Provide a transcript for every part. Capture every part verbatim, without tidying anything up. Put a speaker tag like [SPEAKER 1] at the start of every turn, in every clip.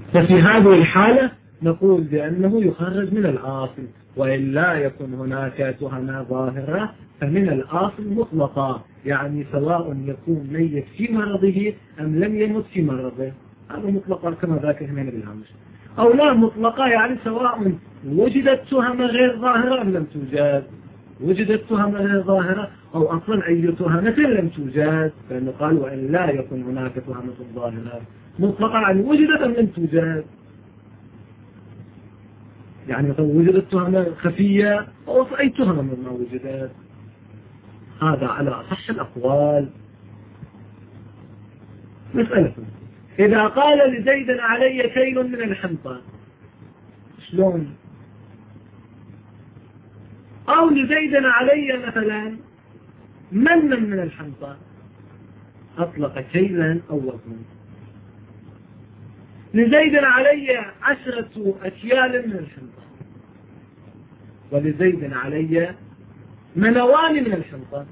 [SPEAKER 1] ففي هذه الحالة نقول بأنه يخرج من الأصل، وإن لا يكن هناك تهمة ظاهرة فمن الأصل مطلقة، يعني سواء يكون ميت في مرضه أم لم يمت في مرضه، هذا مطلقة كما ذاك هنا بالهمش. أو لا مطلقة يعني سواء وجدت تهمة غير ظاهرة أم لم توجد، وجدت تهمة غير ظاهرة أو أصلا أي تهمة لم توجد، فإنه قال وإن لا يكن هناك تهمة ظاهرة مطلقة يعني وجدت أم لم توجد، يعني مثلا وجدت تهمة خفية أو أي تهمة مما وجدت. هذا على أصح الأقوال. مسألة إذا قال لزيد علي كيل من الحنطة شلون؟ أو لزيد علي مثلا من من الحنطة، أطلق كيلا أو وزنا. لزيد علي عشرة أكيال من الحنطة، ولزيد علي منوان من الحنطة.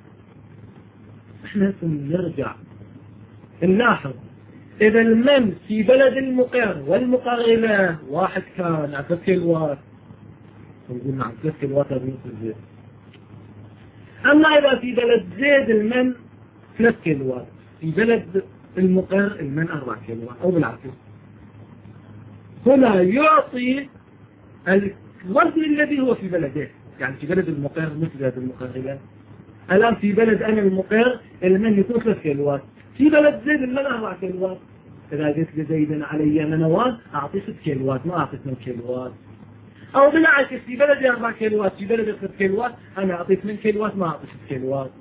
[SPEAKER 1] احنا نرجع نلاحظ إذا المن في بلد المقر والمقر واحد كان على ثلاث كيلوات، نقول نعم ثلاث كيلوات هذا نصف زيت. أما إذا في بلد زيد المن ثلاث كيلوات، في بلد المقر المن أربع كيلوات أو بالعكس، هنا يعطي الوزن الذي هو في بلده، يعني في بلد المقر مثل بلد المقر. الآن في بلد أنا المقر المن يكون ثلاث كيلوات، في بلد زيد المن أربع كيلوات. إذا قلت لزيد علي منوان أعطي ست كيلوات ما أعطي اثنين كيلوات. أو بالعكس في بلد أربع كيلوات في بلد ست كيلوات أنا أعطي اثنين كيلوات ما أعطي ست كيلوات.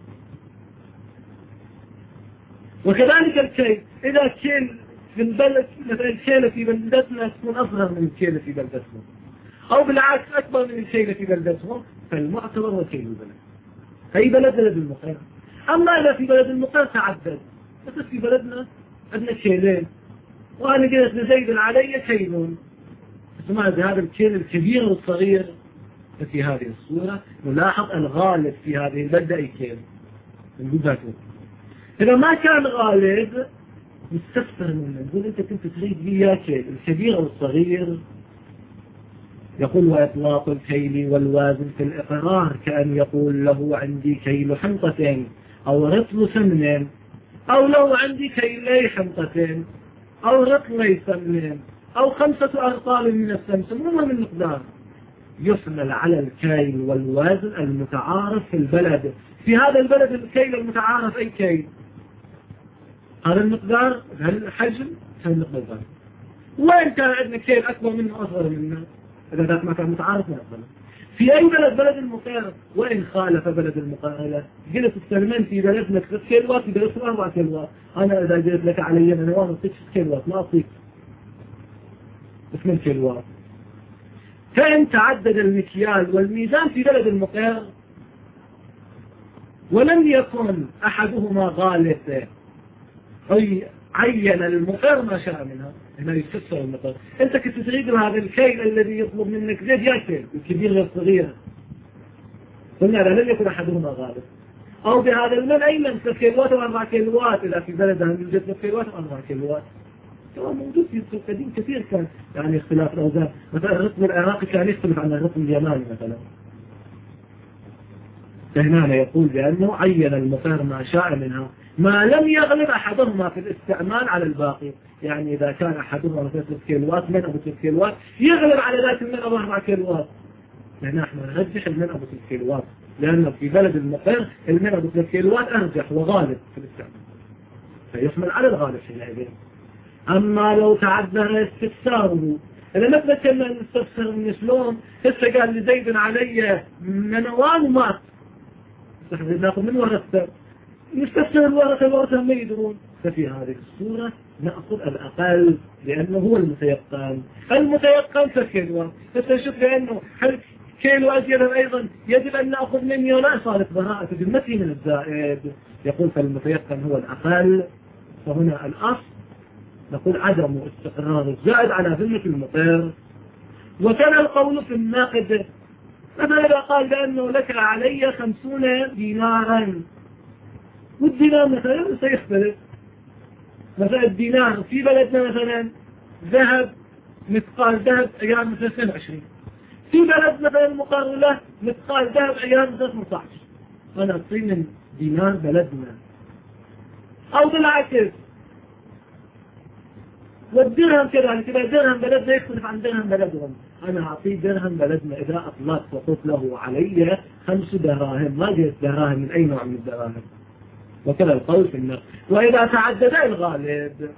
[SPEAKER 1] وكذلك الكيل، إذا كيل في البلد مثلا الكيلة في بلدتنا تكون أصغر من الكيلة في بلدتهم، أو بالعكس أكبر من الكيلة في بلدتهم، فالمعتبر هو كيل البلد. أي بلد بلد المقر. أما إذا في بلد المقر تعدد، مثل في بلدنا عندنا كيلين وأنا قلت لزيد علي كيلون، فماذا هذا الكيل الكبير والصغير. ففي هذه الصورة نلاحظ الغالب في هذه البلدة أي كيل نقول ذاته. إذا ما كان غالب نستفسر منه نقول أنت كنت تريد لي يا كيل الكبير أو الصغير. يقول وإطلاق الكيل والوازن في الإقرار كأن يقول له عندي كيل حنطة أو رطل سمن، أو له عندي كيلي حنطة أو رطلي سمن أو خمسة أرطال من السمسم، هو من مقدار يحمل على الكيل والوزن المتعارف في البلد. في هذا البلد الكيل المتعارف أي كيل، هذا المقدار هل الحجم هل المقدار. وإن كان عندنا كيل أكبر منه أصغر منه إذا ذات ما كان متعارف نقبله. في أي بلد بلد المقر، وإن خالف بلد المقر قلت السلمان في بلدنا ثلاث كيلوات في بلدنا أربع كيلوات، أنا إذا قلت لك علي أنا وانا أعطيك ست كيلوات ما أعطيك اثنين كيلوات. فإن تعدد المكيال والميزان في بلد المقر ولم يكن أحدهما غالب أي عين المقر ما شاء منها، هنا يستفسر المقر. أنت كنت تريد هذا الكيل الذي يطلب منك زيد يا كيل الكبير والصغير، قلنا هذا لم يكن أحدهما غالب. أو بهذا المن أي من ثلاث كيلوات أو أربع كيلوات، إذا في بلدها يوجد ثلاث كيلوات أو أربع كيلوات. سواء موجود في القديم كثير كان يعني اختلاف الأوزان، مثلا الرقم العراقي كان يختلف عن الرقم اليماني مثلا. فهنا يقول بأنه عين المقر ما شاء منها ما لم يغلب أحدهما في الاستعمال على الباقي، يعني إذا كان أحدهما مثلا ثلاث كيلوات من أبو ثلاث كيلوات يغلب على ذات المن أبو أربع كيلوات، لأن احنا نرجح المن أبو ثلاث كيلوات، لأنه في بلد المقر المن أبو ثلاث كيلوات أرجح وغالب في الاستعمال فيحمل على الغالب حينئذ. أما لو تعذر استفساره، إذا مثلا كنا نستفسر من شلون هسه قال لزيد علي منوان ومات ناخذ من ورثته نستفسر الورثة الورثة ما يدرون. ففي هذه الصورة نأخذ الأقل لأنه هو المتيقن. المتيقن فكيلوات فسنشوف لأنه هل كيلو أزيدا أيضا يجب أن نأخذ مني ولا صارت براءة ذمتي من الزائد. يقول فالمتيقن هو الأقل، فهنا الأصل نقول عدم استقرار الزائد على ذمة المقر. وكان القول في الناقد مثلا إذا قال بأنه لك علي خمسون دينارا، والدينار مثلا سيختلف. مثلا الدينار في بلدنا مثلا ذهب مثقال ذهب أيام مثل اثنين وعشرين، في بلد مثلا مقارنة له مثقال ذهب أيام مثل ثمانية عشر، أنا أعطيني دينار بلدنا. أو بالعكس والدرهم كذلك، إذا درهم بلدنا يختلف عن درهم بلدهم، أنا أعطيه درهم بلدنا إذا أطلقت وقلت له علي خمس دراهم، ما جئت دراهم من أي نوع من الدراهم، وكذا القول في النقد. وإذا تعدد الغالب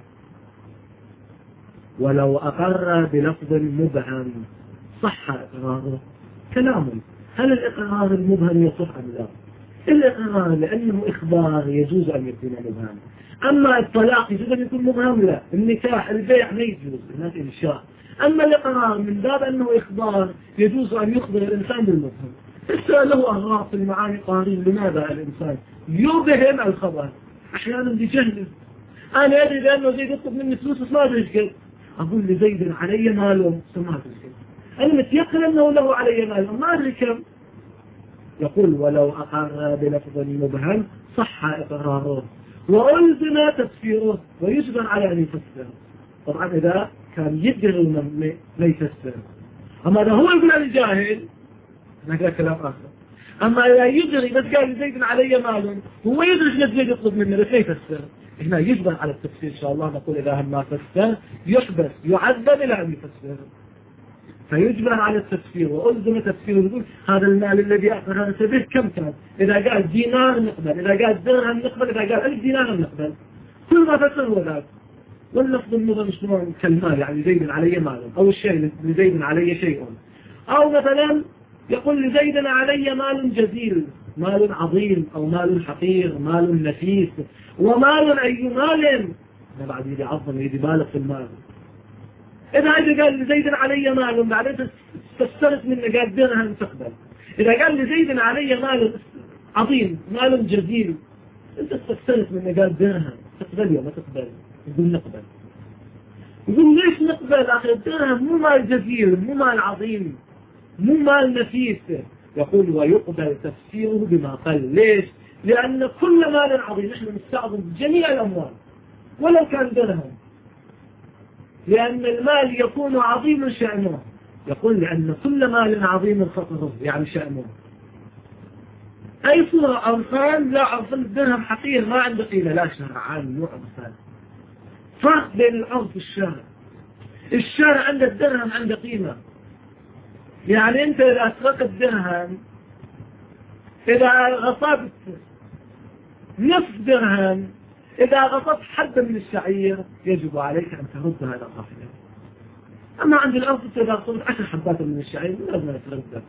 [SPEAKER 1] ولو أقر بلفظ مبهم صح إقراره. كلام هل الإقرار المبهم يصح أم لا؟ الإقرار لأنه إخبار يجوز أن يكون مبهم، أما الطلاق يجوز أن يكون مبهم لا، النكاح البيع ما يجوز، الناس إنشاء. أما الإقرار من باب أنه إخبار يجوز أن يخبر الإنسان بالمبهم. السؤال له أغراض في المعاني قارين، لماذا الإنسان يبهم الخبر أحيانا بجهل؟ أنا أدري بأنه زيد يطلب مني فلوس بس ما أدري كيف، أقول لزيد علي ماله ما أدري كيف، أنا متيقن أنه له علي ماله ما أدري كم. يقول ولو أقر بلفظ مبهم صح إقراره وألزم تفسيره ويجبر على أن يفسر. طبعا إذا كان يجري من لا يفسر، أما إذا هو يقول أنا جاهل هذا كلام آخر. أما إذا يجري بس قال زيد علي مال هو يدري ايش زيد يطلب منه بس لا يفسر، هنا يجبر على التفسير إن شاء الله. نقول إذا هم ما فسر يحبس يعذب إلى أن يفسر، فيجبر على التفسير وألزم تفسيره. يقول هذا المال الذي أقررت به كم كان؟ إذا قال دينار نقبل، إذا قال درهم نقبل، إذا قال ألف دينار نقبل، كل ما فسر هو ذاك. واللفظ النظر شلون كالمال، يعني زيد علي مال، أو الشيء لزيد علي شيء، أو مثلا يقول لزيد علي مال جزيل، مال عظيم أو مال حقير، مال نفيس، ومال أي مال بعد يدي عظم يدي بالغ في المال. إذا أجل قال لزيد علي مال بعدين استفسرت منه قال درهم تقبل، إذا قال لزيد علي مال عظيم مال جزيل أنت استفسرت منه قال درهم تقبل ولا ما تقبل؟ يقول نقبل. يقول ليش نقبل أخي؟ الدرهم مو مال جزيل، مو مال عظيم، مو مال نفيس. يقول ويقبل تفسيره بما قال. ليش؟ لأن كل مال عظيم نحن نستعظم جميع الأموال ولو كان درهم، لأن المال يكون عظيم شأنه. يقول لأن كل مال عظيم خطره يعني شأنه. أي صورة عرفان؟ لا عرفان الدرهم حقير ما عنده قيمة، لا شرعان مو عرفان. فرق بين العرف والشرع. الشرع عند الدرهم عنده قيمة، يعني أنت إذا أسرقت درهم، إذا غصبت نصف درهم، إذا غصبت حبة من الشعير يجب عليك أن ترد هذا الغفلة. أما عند الأرض إذا غصبت عشر حبات من الشعير لازم ترده.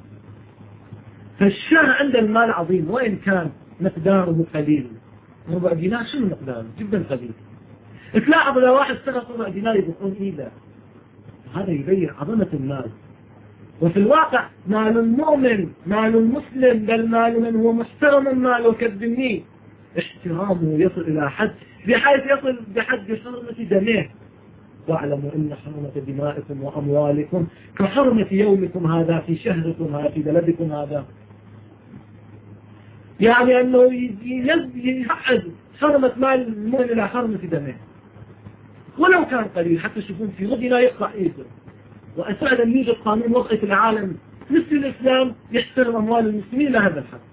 [SPEAKER 1] فالشرع عند المال عظيم وإن كان مقداره قليل. ربع دينار شنو مقداره؟ جدا قليل. تلاحظ لو واحد سرق ربع دينار يبقون إيده، هذا يبين عظمة المال. وفي الواقع مال المؤمن مال المسلم بل مال من هو محترم ماله كالذمي احترامه يصل إلى حد بحيث يصل بحد حرمة دمه. واعلموا إن حرمة دمائكم وأموالكم كحرمة يومكم هذا في شهركم هذا في بلدكم هذا. يعني أنه يحد حرمة مال المؤمن إلى حرمة دمه ولو كان قليل، حتى يشوفون في غدنا يقطع إيده. وأسعد أن يوجد قانون وضعي في العالم مثل الإسلام يحترم أموال المسلمين إلى هذا الحد.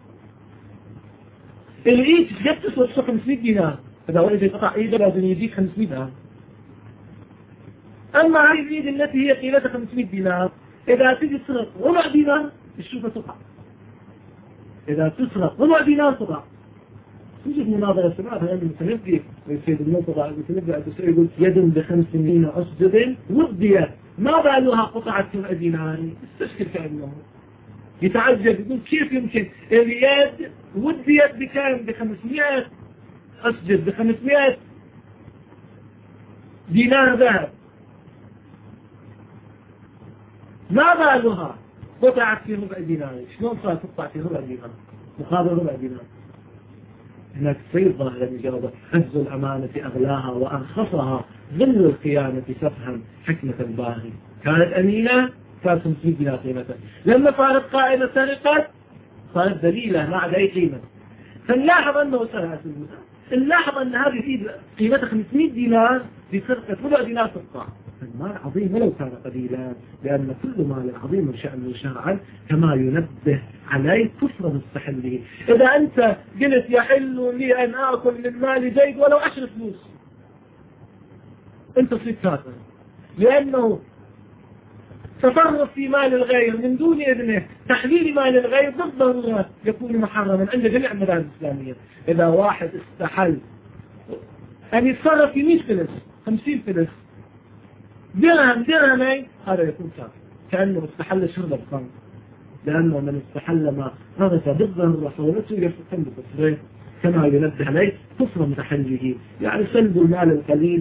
[SPEAKER 1] الإيد قد تسوى خمسمائة دينار، إذا ولد يقطع إيده لازم يجيك خمسمائة دينار. أما هذه الإيد التي هي قيمتها خمسمائة دينار إذا تجي تسرق ربع دينار الشوفة تقع، إذا تسرق ربع دينار تقع. توجد مناظرة سمعتها أن المتنبي ويسيد المنطقة المتنبي يقول يد بخمسين أسجد ودية ما بالها قطعت سبع دينار. استشكل كأنه يتعجب يقول كيف يمكن اليد وديت بكام؟ بخمسمائة أسجد بخمسمائة دينار ذهب، ما بالها قطعت في ربع دينار. شلون صار تقطع في ربع دينار مقابل ربع دينار؟ هناك سيطرة الذي جربت حفظ الأمانة أغلاها وأرخصها، ظل الخيانة سفها حكمة الباغي. كانت أمينة كانت خمسمائة دينار قيمتها، لما صارت قائمة سرقت صارت دليلة ما عاد أي قيمة. فنلاحظ أنه سرقت المسا، نلاحظ أن هذه في قيمتها خمسمائة دينار في سرقة ربع دينار تقطع. المال عظيم ولو كان قليلا، لأن كل مال عظيم شأنه شرعا كما ينبه عليه كفر مستحله. إذا أنت قلت يحل لي أن آكل من مال زيد ولو عشر فلوس، أنت صرت كافر، لأنه تصرف في مال الغير من دون إذنه، تحليل مال الغير بالضرورة يكون محرما عند جميع المذاهب الإسلامية. إذا واحد استحل أن يتصرف في مئة فلس خمسين فلس درهم درهمين، هذا يكون كافر، كأنه استحل شرب الخمر، لأنه من استحل ما غرس بالضرورة فورته يستحل بتصريف كما ينبه عليه كفر متحله. يعني سلب المال القليل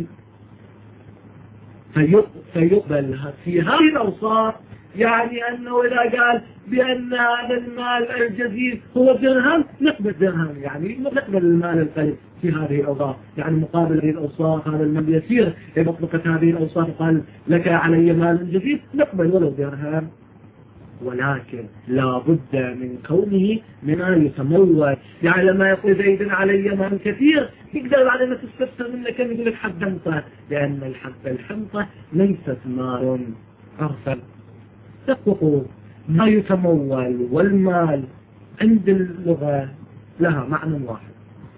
[SPEAKER 1] فيقبل في هذه الأوصاف، يعني أنه إذا قال بأن هذا المال الجزيل هو درهم نقبل درهم، يعني نقبل المال القليل في هذه الأوصاف، يعني مقابل هذه الأوصاف هذا المال يسير، إذا أطلقت هذه الأوصاف قال لك علي مال جزيل نقبل ولو درهم، ولكن لا بد من كونه مما يتمول. يعني لما يقول زيد علي مال كثير يقدر بعد ما تستفسر منك كم يقول لك حب حنطة، لأن الحب الحنطة ليست مال عرفا. تقول ما يتمول والمال عند اللغة لها معنى واحد،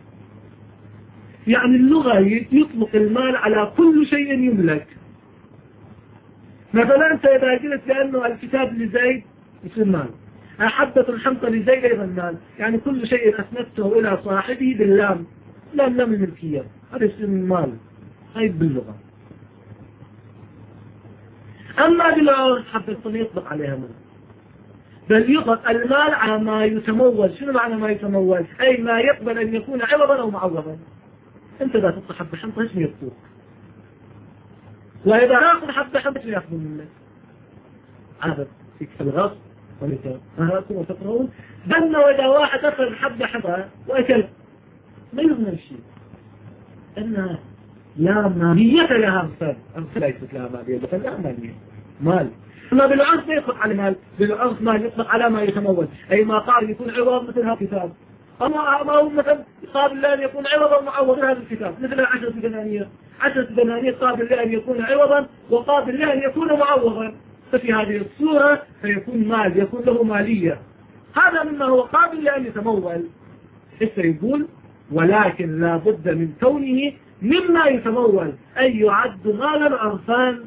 [SPEAKER 1] يعني اللغة يطلق المال على كل شيء يملك. مثلا أنت إذا قلت لأنه الكتاب لزيد يصير مال، أحبة الحنطة لزيد أيضا مال، يعني كل شيء أسندته إلى صاحبه باللام، لام لام الملكية، هذا يصير مال، هاي باللغة. أما بالعرف حتى يطلق عليها مال، بل يطلق المال على ما يتمول. شنو معنى ما يتمول؟ أي ما يقبل أن يكون عوضا أو معوضا. أنت إذا تطلق حبة حنطة ايش يطلق؟ وإذا ناخذ حبة حنطة ايش يأخذ منك؟ عادة يكسب الغصب وليس أهلكم وتكرهون. بل وإذا واحد أخذ حبة حنطة وأكل ما يضمن شيء، أنها لا مالية لها أمثال، أمثال ليست لها مالية، بل لا مالية مال. أما بالعرف ما يطلق على مال، بالعرف مال يطلق على ما يتمول، أي ما قال يكون عوض مثل هذا الكتاب، أما ما هو مثل قابل لأن يكون عوضا معوض هذا الكتاب، مثل عشرة دنانير، عشرة دنانير قابل لأن يكون عوضا وقابل لأن يكون معوضا، ففي هذه الصورة فيكون مال، يكون له مالية. هذا مما هو قابل لأن يتمول. إيش يقول؟ ولكن لا بد من كونه مما يتمول، أي يعد مالا عرفان،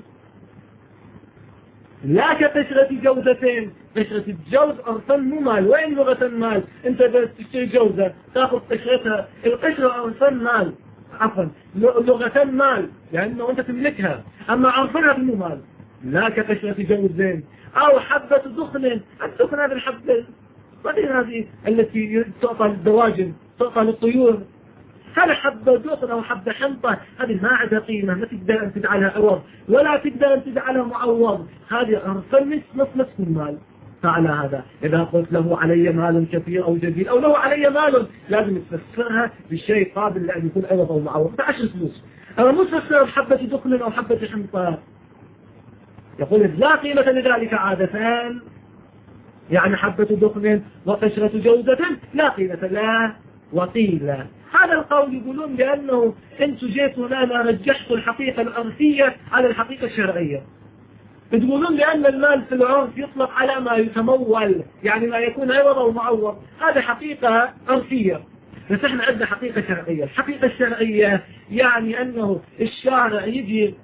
[SPEAKER 1] لا كقشرة جوزتين. قشرة الجوز عرفا مو مال، وين لغة مال؟ انت تشتري جوزة تاخذ قشرتها، القشرة عرفا مال، عفوا لغة مال لأنه انت تملكها، اما عرفها مو مال. لا كقشرة جوزين او حبة دخن. الدخن هذه الحبة هذه التي تعطى للدواجن، تعطى للطيور، هل حبة دخن أو حبة حنطة هذه ما عندها قيمة، ما تقدر أن تجعلها عوض ولا تقدر أن تجعلها معوض، هذه عرفا نص نصف المال. فعلى هذا إذا قلت له علي مال كثير أو جديد أو له علي مال لازم تفسرها بالشيء قابل لأن يكون عوض أو معوض بعشر فلوس. أما مو تفسر بحبة دخن أو حبة حنطة، يقول لا قيمة لذلك عادة، يعني حبة دخن وقشرة جوزة لا قيمة لا وقيل. هذا القول يقولون لأنه انتم جيتوا لنا رجحتوا الحقيقة العرفية على الحقيقة الشرعية. تقولون لأن المال في العرف يطلق على ما يتمول، يعني ما يكون عوض أو معوض، هذا حقيقة عرفية، بس احنا عندنا حقيقة شرعية. الحقيقة الشرعية يعني أنه الشارع يجي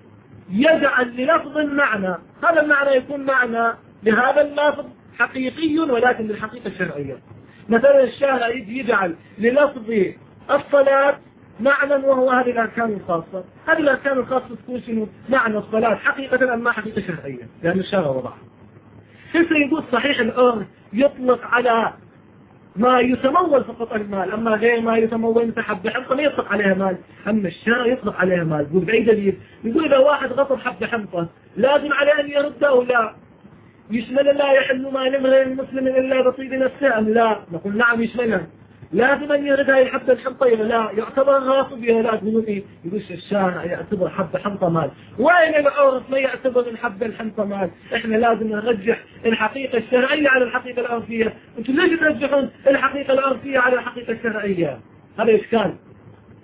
[SPEAKER 1] يجعل للفظ معنى، هذا المعنى يكون معنى لهذا اللفظ حقيقي ولكن للحقيقة الشرعية. مثلا الشارع يجي يجعل للفظ الصلاة معنى وهو هذه الأركان الخاصة، هذه الأركان الخاصة تكون شنو؟ معنى الصلاة حقيقة أما حقيقة شرعية، لأن الشارع وضعها. كيف يقول صحيح الأمر يطلق على ما يتمول فقط المال، أما غير ما يتمول حبة حنطة ما يطلق عليها مال، أما الشارع يطلق عليها مال. يقول بأي دليل؟ يقول إذا واحد غصب حبة حنطة لازم عليه أن يرده أو لا؟ يشمل لا يحل مال امرئ مسلم إلا بطيب نفسه أم لا؟ نقول نعم يشملها. لازم أن يرد هاي الحبة الحنطة لا؟ يعتبر غاصب يا لا؟ يقول إيه؟ يقول الشارع يعتبر حبة حنطة مال. وين العرف ما يعتبر الحبة الحنطة مال؟ إحنا لازم نرجح الحقيقة الشرعية على الحقيقة العرفية. أنتم ليش ترجحون الحقيقة العرفية على الحقيقة الشرعية؟ هذا إشكال.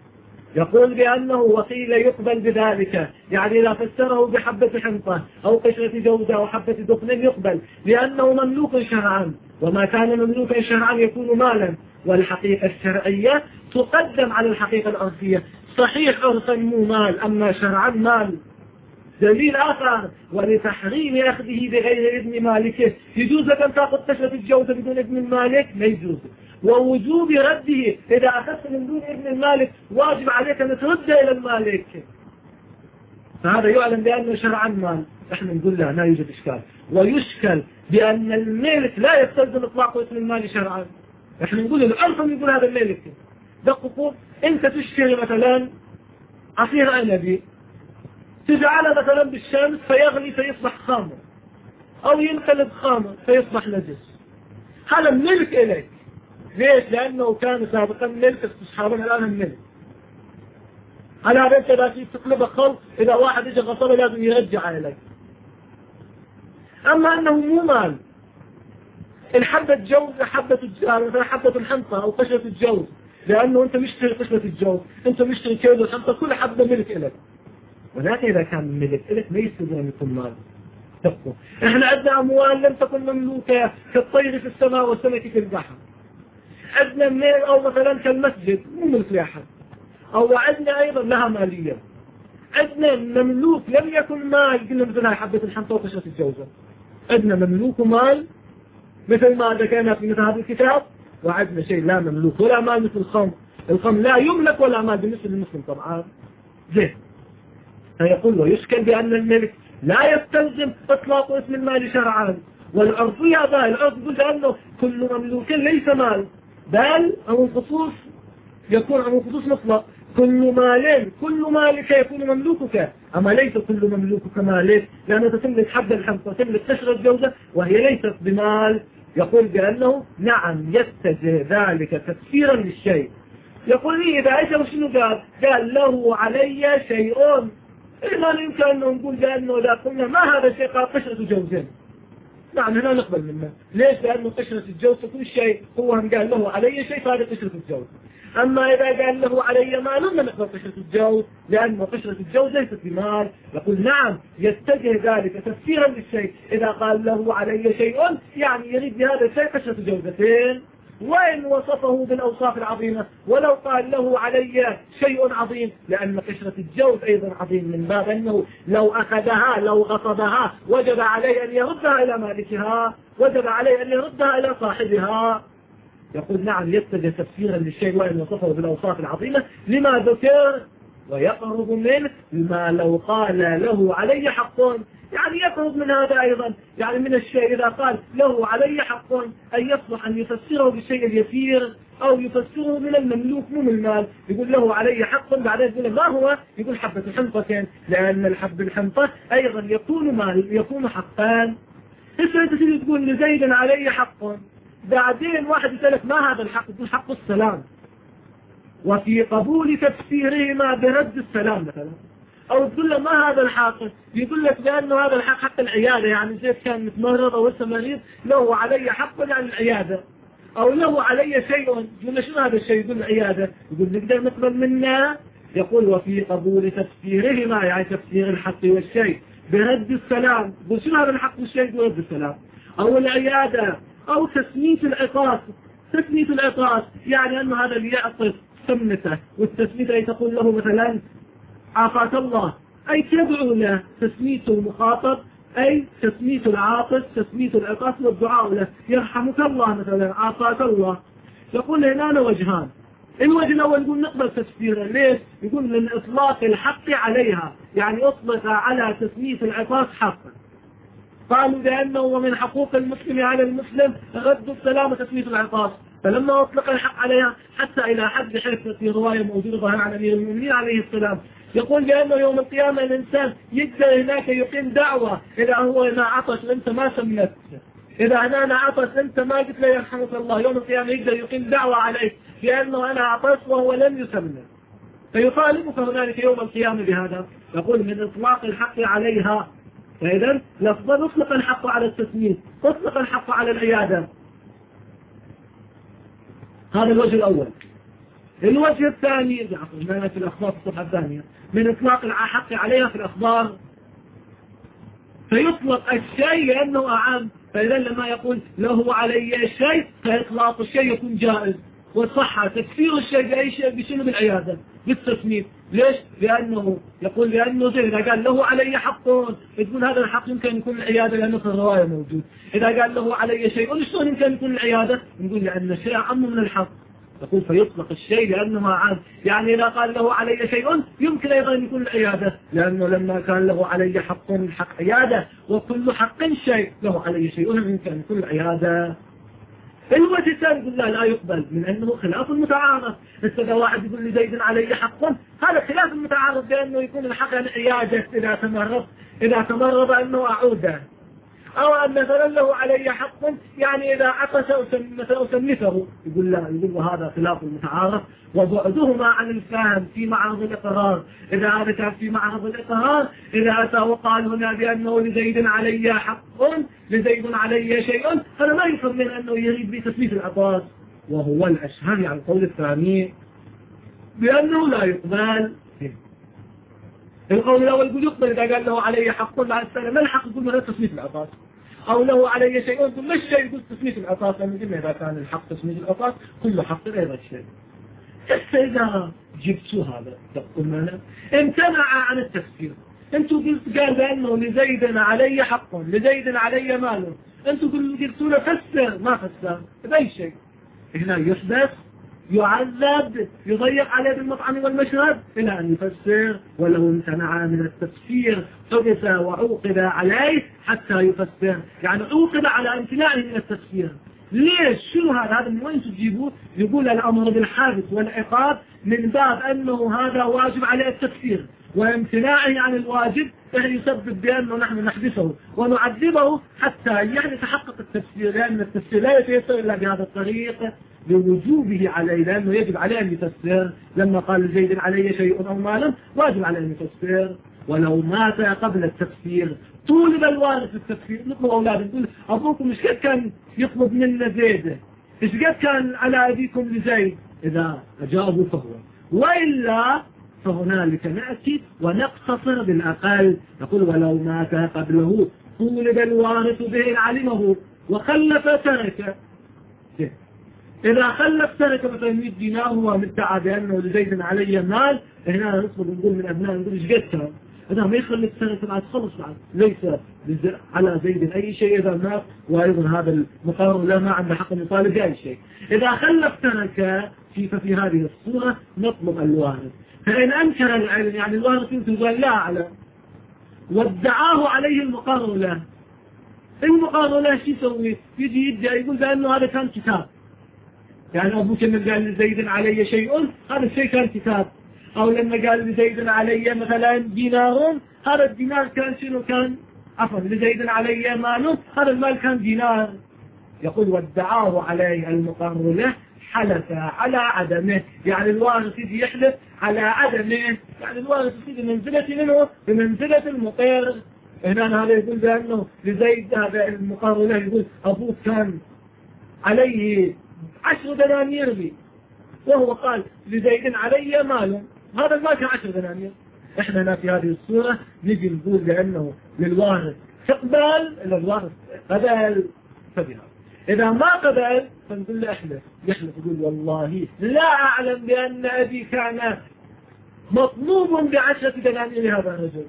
[SPEAKER 1] يقول بأنه وقيل يقبل بذلك، يعني إذا فسره بحبة حنطة أو قشرة جوزة أو حبة دخن يقبل لأنه مملوك شرعا، وما كان مملوكا شرعا يكون مالا، والحقيقة الشرعية تقدم على الحقيقة العرفية. صحيح عرفا مو مال، أما شرعا مال. دليل آخر: ولتحريم أخذه بغير إذن مالكه، يجوز لك أن تأخذ قشرة الجوزة بدون إذن المالك؟ لا يجوز. ووجوب رده، إذا أخذت من دون إذن المالك واجب عليك أن ترده إلى المالك. فهذا يعلم بأنه شرعا مال. احنا نقول لا، لا يوجد إشكال. ويشكل بأن الملك لا يستلزم إطلاق اسم المال شرعا. احنا نقول العرف يقول هذا الملك. دققوا، انت تشتري مثلا عصير عنبي، تجعله مثلا بالشمس فيغلي فيصبح خامر، او ينقلب خامر فيصبح نجس. هذا ملك اليك. ليش؟ لانه كان سابقا ملك، استصحابنا الان الملك. على هذا انت اذا تقلبه خلط، اذا واحد اجى غصبه لازم يرجع اليك. اما انه مو مال، الحبة الجوز حبة مثلا حبة الحنطة او قشرة الجوز، لانه انت مشتري قشرة الجوز، انت مشتري كيلو الحنطة، كل حبة ملك الك. ولكن اذا كان ملك الك ما يستطيع ان يكون مال. تبقوا احنا عندنا اموال لم تكن مملوكة، كالطير في السماء والسمك في البحر. عندنا ميل او مثلا كالمسجد مو ملك لاحد، او عندنا ايضا لها مالية. عندنا مملوك لم يكن مال، قلنا مثل هاي حبة الحنطة وقشرة الجوزة. عندنا مملوك مال مثل ما ذكرنا في مثل هذا الكتاب، وعندنا شيء لا مملوك ولا مال مثل الخمر. الخمر لا يملك ولا مال بالنسبة للمسلم طبعا. زين. فيقول ويشكل بأن الملك لا يستلزم إطلاق اسم المال شرعا. والعرفية هذا العرف يقول بأنه كل مملوك ليس مال، بل أو الخصوص يكون عن الخصوص مطلق. كل مال كل مالك يكون مملوكك، أما ليس كل مملوكك مالك، لأنه تملك حبة الحنطة، تملك قشرة الجوزة وهي ليست بمال. يقول بأنه نعم يتجه ذلك تفسيرا للشيء. يقول لي إذا أجل شنو قال؟ قال له علي شيء. إذا يمكن أن نقول بأنه إذا قلنا ما هذا الشيء قال قشرة جوزين، نعم هنا نقبل منه. ليش؟ لأنه قشرة الجوز كل شيء، هو هم قال له علي شيء فهذا قشرة الجوز. أما إذا قال له علي مال لم نقبل قشرة الجوز، لأنه قشرة الجوز ليست بمال. يقول نعم يتجه ذلك تفسيرا للشيء. إذا قال له علي شيء يعني يريد بهذا الشيء قشرة جوزتين، وإن وصفه بالأوصاف العظيمة. ولو قال له علي شيء عظيم، لأن قشرة الجوز أيضا عظيم، من باب أنه لو أخذها لو غصبها وجب عليه أن يردها إلى مالكها، وجب عليه أن يردها إلى صاحبها. يقول نعم يتجه تفسيرا للشيء وإن وصفه بالأوصاف العظيمة لما ذكر، ويقرب منه ما لو قال له علي حق، يعني يقرب من هذا أيضا، يعني من الشيء إذا قال له علي حق أن يصلح أن يفسره بالشيء اليسير، أو يفسره من المملوك مو من المال. يقول له علي حق، بعدين يقول ما هو؟ يقول حبة الحنطة، لأن الحب الحنطة أيضا يكون مال، يكون حقان. إذا أنت تجي تقول لزيد علي حق، بعدين واحد يسألك ما هذا الحق؟ يقول حق السلام، وفي قبول تفسيرهما برد السلام مثلا. او تقول له ما هذا الحق؟ يقول لك لانه هذا الحق حق العيادة، يعني زيد كان متمرض او لسه مريض له علي حق يعني العيادة، او له علي شيء. يقول له شنو هذا الشيء؟ يقول العيادة. يقول نقدر نقبل منه. يقول وفي قبول تفسيرهما، يعني تفسير الحق والشيء برد السلام. يقول شنو هذا الحق والشيء؟ يقول رد السلام. او العيادة، او تسمية العطاس. تسمية العطاس يعني انه هذا اللي يعطس سمته، والتسمية أي تقول له مثلا عافاك الله، أي تدعو له. تسمية المخاطب أي تسمية العاطس، تسمية العطاس والدعاء له، يرحمك الله مثلا، عافاك الله. يقول هنا وجهان. الوجه الأول يقول نقبل تفسيره. ليش؟ يقول من إطلاق الحق عليها، يعني أطلق على تسمية العطاس حقا. قالوا لأنه ومن حقوق المسلم على المسلم رد السلام وتسمية العطاس، فلما أطلق الحق عليها حتى إلى حد حرفة في رواية موجودة عن أمير المؤمنين عليه السلام، يقول بأنه يوم القيامة الإنسان يقدر هناك يقيم دعوة إذا هو هنا عطش وأنت ما سمت، إذا هنا عطش أنت ما قلت له يرحمك الله، يوم القيامة يقدر يقيم دعوة عليك بأنه أنا عطش وهو لم يسمت، فيطالبك هنالك يوم القيامة بهذا. يقول من إطلاق الحق عليها. فإذا لفظا نطلق الحق على التسمية، نطلق الحق على العيادة. هذا الوجه الأول. الوجه الثاني في الأخبار في الصفحة الثانية من إطلاق الحق عليها في الأخبار، فيطلق الشيء لأنه أعم، فإذا لما يقول له علي شيء فإطلاق الشيء يكون جائز، والصحة تكفير الشيء بأي شيء بشنو بالعيادة بالتصميم. ليش؟ لأنه يقول لأنه زي إذا قال له علي حق تقول هذا الحق يمكن يكون العيادة لأنه في الرواية موجود. إذا قال له علي شيء شلون يمكن يكون العيادة؟ نقول لأن الشيء أعم من الحق. يقول فيطلق الشيء لأنه عام، يعني إذا قال له علي شيء يمكن أيضا يكون العيادة، لأنه لما كان له علي حق الحق عيادة، وكل حق شيء له علي شيء يمكن أن يكون العيادة. الوجه الثاني يقول لا لا يقبل من أنه خلاف المتعارض. إذا واحد يقول لزيد علي حق، هذا خلاف المتعارض بأنه يكون الحق عيادة إذا تمرض إذا تمرض أنه أعوده، أو أن مثلا له علي حق يعني إذا عطس مثلا أسنفه، يقول لا، يقول هذا خلاف المتعارض وبعدهما عن الفهم في معرض الإقرار. إذا هذا كان في معرض الإقرار، إذا أتى وقال هنا بأنه لزيد علي حق لزيد علي شيء، هذا ما يفهم من أنه يريد بتثبيت العطاس، وهو الأشهر يعني القول الثاني بأنه لا يقبل. القول الأول يقول يقبل إذا قال له علي حق مع السلام، ما الحق يقول له تسمية العطاس، أو له علي شيء يقول ما الشيء يقول تسمية العطاس، لأنه قلنا إذا كان الحق تسمية العطاس كل حق غير الشيء. إذا جبتوا هذا تقول لنا امتنع عن التفسير، أنتوا قلت قال بأنه لزيد علي حق لزيد علي مال، أنتوا قلتوا له فسر، ما فسر بأي شيء. هنا يحدث يعذب يضيق عليه بالمطعم والمشرب إلى أن يفسر، ولو امتنع من التفسير حدث وعوقب عليه حتى يفسر، يعني عوقب على امتناعه من التفسير. ليش؟ شنو هذا؟ هذا من وين تجيبوه؟ يقول الأمر بالحادث والعقاب من باب أنه هذا واجب عليه التفسير، وامتناعه عن الواجب يسبب بأنه نحن نحبسه ونعذبه حتى يعني يتحقق التفسير، لأن التفسير لا يتيسر إلا بهذا الطريق لوجوبه عليه، لأنه يجب عليه أن يفسر. لما قال زيد علي شيء أو مالا واجب عليه أن يفسر، ولو مات قبل التفسير طولب الوارث التفسير. نطلب أولاده نقول أبوكم إيش قد كان يطلب منا زيد، إيش قد كان على أبيكم لزيد، إذا أجابوا فهو، وإلا فهنالك نأتي ونقتصر بالأقل، نقول ولو مات قبله طولب الوارث به علمه وخلف ترك. إذا خلف ترك مثلا مئة دينار ومدعى بأنه لزيد علي مال، هنا نطلب نقول من أبناء نقول إيش قد كان، إذا ما يخلف ترك بعد خلص بعد ليس على زيد أي شيء إذا مات، وأيضا هذا المقرر له ما عنده حق يطالب بأي شيء. إذا خلف ترك في ففي هذه الصورة نطلب الوارث، فإن أنكر العلم يعني الوارث يقول لا أعلم وادعاه عليه المقرر له، المقرر له شو يسوي؟ يجي يدعي يقول بأنه هذا كان كتاب، يعني أبوك لما قال لزيد علي شيء هذا الشيء كان كتاب، أو لما قال لزيد علي مثلا دينار هذا الدينار كان شنو كان عفوا لزيد علي مال هذا المال كان دينار. يقول وادعاه عليه المقرر له حلف على عدمه، يعني الوارث يجي يحلف على عدمه، يعني الوارث يجي بمنزلة منه بمنزلة المقر. هنا هذا يقول بأنه لزيد هذا المقرر له يقول أبوك كان عليه عشر دنانير بي، وهو قال لزيد علي مال، هذا المال كان عشر دنانير. احنا هنا في هذه الصورة نجي نقول لأنه للوارث تقبل، للوارث قبل فبها، إذا ما قبل فنقول له احلف، يحلف يقول والله لا أعلم بأن أبي كان مطلوب بعشرة دنانير لهذا الرجل،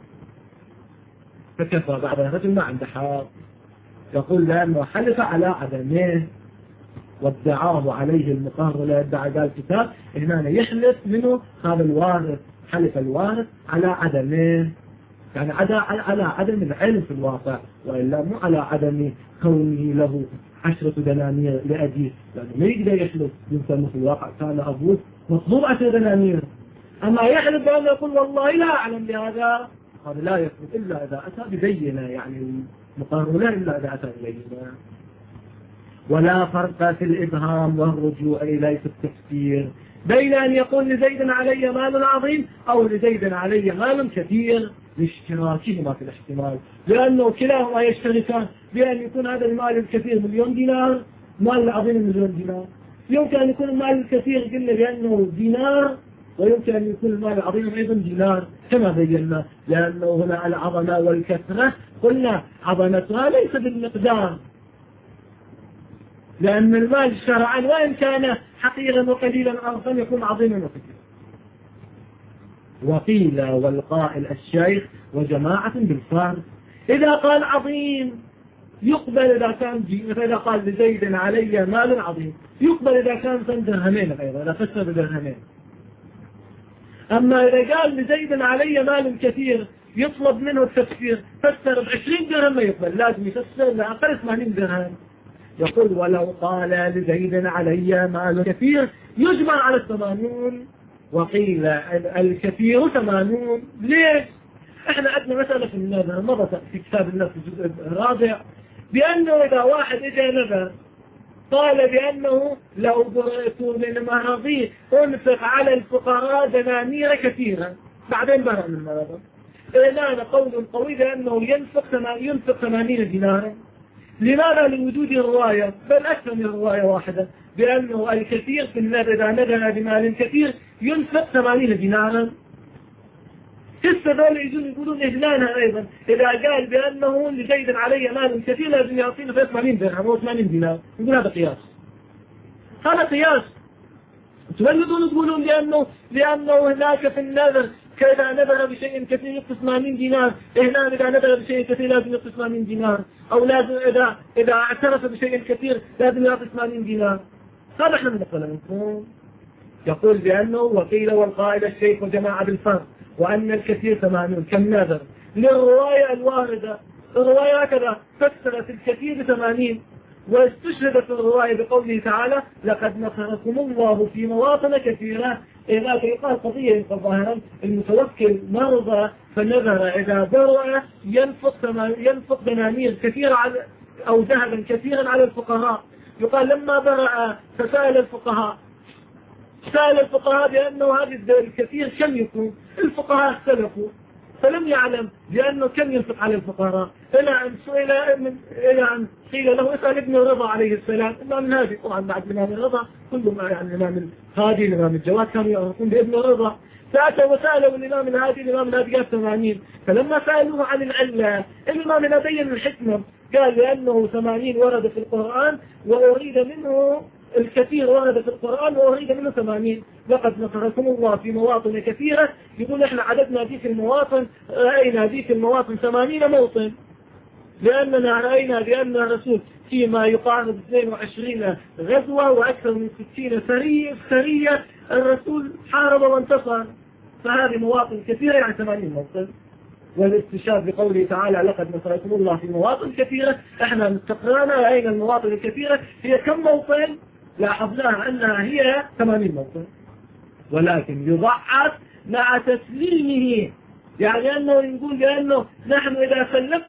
[SPEAKER 1] فكفى بعد الرجل ما عنده حق. يقول لأنه حلف على عدمه وادعاه عليه المقرر لا يدعى قال كتاب، هنا يحلف منه هذا الوارث، حلف الوارث على عدمه، يعني على عدم العلم في الواقع، وإلا مو على عدم كونه له عشرة دنانير لأبيه، لأنه ما يقدر يحلف يمكن في الواقع كان أبوه مطلوب عشرة دنانير. أما يحلف بأنه يقول والله لا أعلم بهذا، هذا لا يثبت إلا إذا أتى ببينة، يعني مقرر لا إلا إذا أتى ببينة. ولا فرق في الإبهام والرجوع إليه في التفسير بين أن يقول لزيد علي مال عظيم أو لزيد علي مال كثير لاشتراكهما في الاحتمال، لأنه كلاهما يشتركان بأن يكون هذا المال الكثير مليون دينار، مال العظيم مليون دينار، يمكن أن يكون المال الكثير قلنا بأنه دينار، ويمكن أن يكون المال العظيم أيضا دينار كما بينا، لأنه هنا العظمة والكثرة قلنا عظمتها ليس بالمقدار، لأن المال شرعا وإن كان حقيرا وقليلا أرضا يكون عظيما وكثيرا. وقيل والقائل الشيخ وجماعة بالفارس، إذا قال عظيم يقبل إذا كان إذا قال لزيد علي مال عظيم يقبل إذا كان درهمين أيضا، إذا فسر بدرهمين. أما إذا قال لزيد علي مال كثير يطلب منه التفسير فسر بعشرين درهم ما يقبل، لازم يفسر لأقل ثمانين درهم. يقول ولو قال لزيد علي مال كثير يجمع على الثمانون، وقيل الكثير ثمانون. ليش؟ احنا عندنا مسألة في النذر مضت في كتاب النذر في الجزء الرابع، بأنه إذا واحد إجا نذر قال بأنه لو برئت من مرضي أنفق على الفقراء دنانير كثيرا، بعدين برأ من مرضه، إعلان قول قوي بأنه ينفق ينفق ثمانين دينارا. لماذا؟ لوجود الرواية، بل أكثر من رواية واحدة بأنه الكثير في النذر إذا نذر بمال كثير ينفق ثمانين دينارا. كسر دول يجون يقولون إهلانها أيضا، إذا قال بأنه لزيد علي مال كثير لازم يعطينه في ثمانين درهم أو ثمانين دينار، يقول هذا قياس، هذا قياس. تولدون تقولون لأنه لأنه هناك في النذر كإذا نذر بشيء كثير يقص ثمانين دينار، هنا إذا نذر بشيء كثير لازم يقص ثمانين دينار، أو لازم إذا إذا اعترف بشيء كثير لازم يعطي ثمانين دينار. هذا احنا بنقول لكم. يقول بأنه وقيل والقائل الشيخ وجماعة بالفرق، وأن الكثير ثمانون كالنذر للرواية الواردة. الرواية هكذا فسرت الكثير بثمانين، واستشهدت الرواية بقوله تعالى لقد نصركم الله في مواطن كثيرة. إذا يقال قضية ظاهرا المتوكل مرضى فنذر إذا برأ ينفق ينفق دنانير كثيرة على أو ذهبا كثيرا على الفقراء. يقال لما برأ فسأل الفقهاء سأل الفقهاء بأنه هذا الكثير كم يكون، الفقهاء اختلفوا فلم يعلم بأنه كم ينفق على الفقراء، إلى أن سئل إلى أن قيل له اسأل ابن رضا عليه السلام. الإمام الهادي طبعا بعد الإمام الرضا كل ما يعني الإمام الهادي الإمام الجواد كانوا يعرفون بابن رضا، فأتى وسأله الإمام الهادي الإمام الهادي قال ثمانين. فلما سألوه عن العلة الإمام الهادي بين الحكمة، قال لأنه ثمانين ورد في القرآن وأريد منه الكثير ورد في القرآن وأريد منه ثمانين. لقد نصركم الله في مواطن كثيرة، يقول احنا عددنا ذيك المواطن رأينا ذيك المواطن ثمانين موطن، لأننا رأينا بأن الرسول فيما يقارب اثنين وعشرين غزوة وأكثر من ستين سرية, سرية الرسول حارب وانتصر، فهذه مواطن كثيرة يعني ثمانين موطن. والاستشهاد بقوله تعالى لقد نصركم الله في مواطن كثيرة، احنا استقرانا رأينا المواطن الكثيرة هي كم موطن؟ لاحظناها أنها هي ثمانين موطن، ولكن يضعف مع تسليمه، يعني أنه يقول بأنه نحن إذا سلمنا.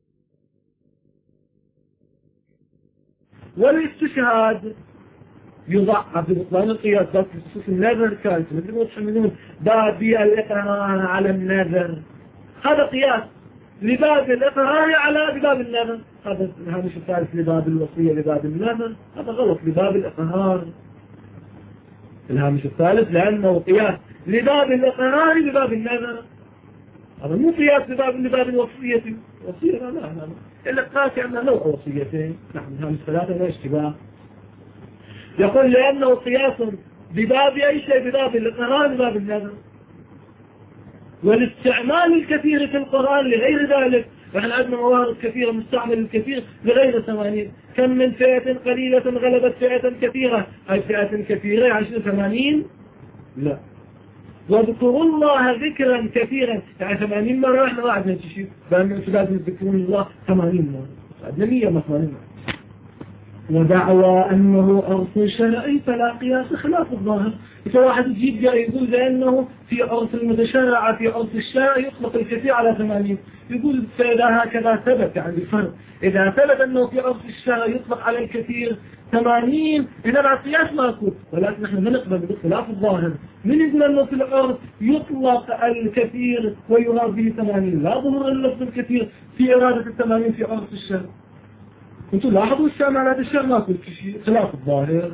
[SPEAKER 1] والاستشهاد يضعف ببطلان القياس بس بخصوص النذر كانت مثل ما تحملون بابي الإقرار على النذر، هذا قياس لباب الإقرار على بباب النذر. هذا الهامش الثالث لباب الوصية لباب النذر، هذا غلط لباب الإقرار الهامش الثالث، لأنه قياس لباب الإقرار لباب النذر، هذا مو قياس لباب لباب الوصية. وصية لا لا إلا قاسي أنها نوع وصيتين. نحن الهامش الثلاثة لا اشتباه. يقول لأنه قياس بباب أي شيء بباب الإقرار لباب النذر. والاستعمال الكثير في القرآن لغير ذلك، نحن عندنا موارد كثيرة مستعمل الكثير لغير ثمانين. كم من فئة قليلة غلبت فئة كثيرة، هاي فئة كثيرة يعني ثمانين؟ لا. واذكروا الله ذكرا كثيرا يعني ثمانين مرة. احنا ما عندنا شيء بأنه لازم تذكرون الله ثمانين مرة، عندنا مية ما ثمانين مرة. ودعوى أنه عرف شرعي فلا قياس خلاف الظاهر. إذا واحد يجيب يقول بأنه في عرف المتشرع في عرف الشرع يطلق الكثير على ثمانين، يقول فإذا هكذا ثبت يعني الفرق، إذا ثبت أنه في عرف الشرع يطلق على الكثير ثمانين هنا بعد قياس ماكو، ولكن نحن ما نقبل بخلاف الظاهر. من يقول أنه في العرف يطلق الكثير ويراد به ثمانين؟ لا ظهر اللفظ الكثير في إرادة الثمانين في عرف الشرع. انتم لاحظوا الشام على هذا الشيء ما كل شيء خلاف الظاهر.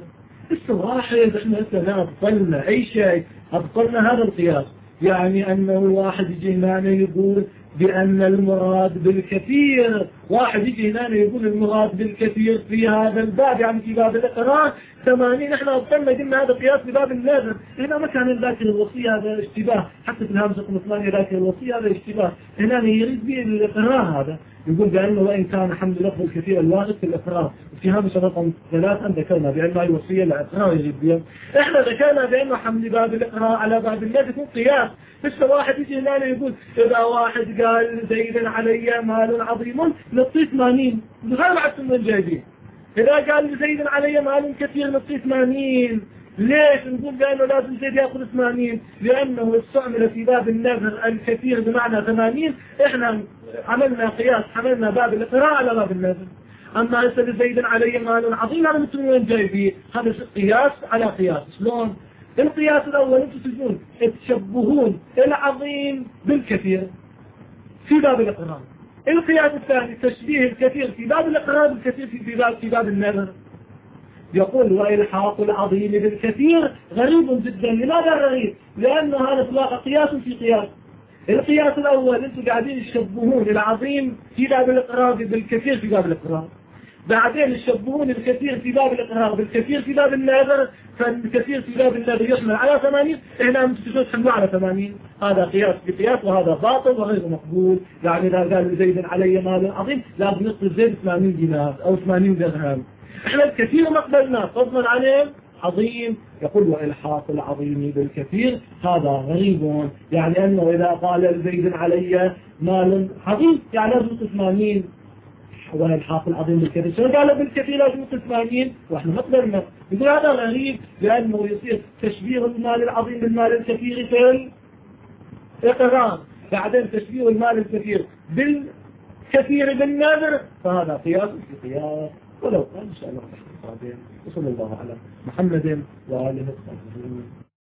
[SPEAKER 1] لسه واحد احنا لسه ما أبطلنا أي شيء، أبطلنا هذا القياس. يعني أنه الواحد يجي هنا يقول بأن المراد بالكثير، واحد يجي هنا يقول المراد بالكثير في هذا الباب، يعني في باب الإقرار ثمانين، احنا أبطلنا قلنا هذا قياس بباب النذر. هنا ما كان ذاكر الوصية هذا اشتباه، حتى في الهامش رقم ثمانية ذاكر الوصية هذا اشتباه. هنا يريد به الإقرار هذا، يقول بأنه وإن كان حمل لفظ الكثير الوارد في الإقرار. في هامش رقم ثلاثة ذكرنا بأن هذه وصية الإقرار يريد بها. احنا ذكرنا بأنه حمل باب الإقرار على باب النذر يكون قياس. لسه واحد يجي هنا يقول إذا واحد قال زيد علي مال عظيم نطيه ثمانين، غير عدتم من جايبين. إذا قال زيد علي مال كثير نطيه ثمانين. ليش نقول بأنه لازم زيد يأخذ ثمانين؟ لأنه استعمل في باب النذر الكثير بمعنى ثمانين. إحنا عملنا قياس، حملنا باب الإقراء على باب النذر. أما أسأل زيد علي مال عظيم هذا مثل وين جايبين؟ هذا قياس على قياس. شلون؟ القياس الأول أنتم تجون تشبهون العظيم بالكثير في باب الإقرار. القياس الثاني تشبيه الكثير في باب الإقرار بالكثير في باب في باب النذر. يقول وإلحاق العظيم بالكثير غريب جدا. لماذا غريب؟ لأن هذا اطلاق قياس في قياس. القياس الأول أنتم قاعدين تشبهون العظيم في باب الإقرار بالكثير في باب الإقرار، بعدين يشبهون الكثير في باب الإقرار بالكثير في باب النذر، فالكثير في باب النذر يحمل على ثمانين، هنا انتم تحملوا على ثمانين. هذا قياس بقياس وهذا باطل وغير مقبول. يعني إذا قال زيد علي مال عظيم لازم يقصد زيد ثمانين دينار أو ثمانين درهم. احنا الكثير ما قبلنا فضلا عليه عظيم. يقول وإلحاق العظيم بالكثير هذا غريب، يعني أنه إذا قال زيد علي مال عظيم يعني لازم ثمانين، والإلحاق العظيم بالكثير شو قال بالكثير لازم ثمانين واحنا ما قبلنا. يقول هذا غريب لأنه يصير تشبيه المال العظيم بالمال الكثير في الإقرار، بعدين تشبيه المال الكثير بالكثير بالنذر، فهذا قياس في قياس. ولو قال إن شاء الله بعدين. وصلى الله على محمد وآله وصحبه.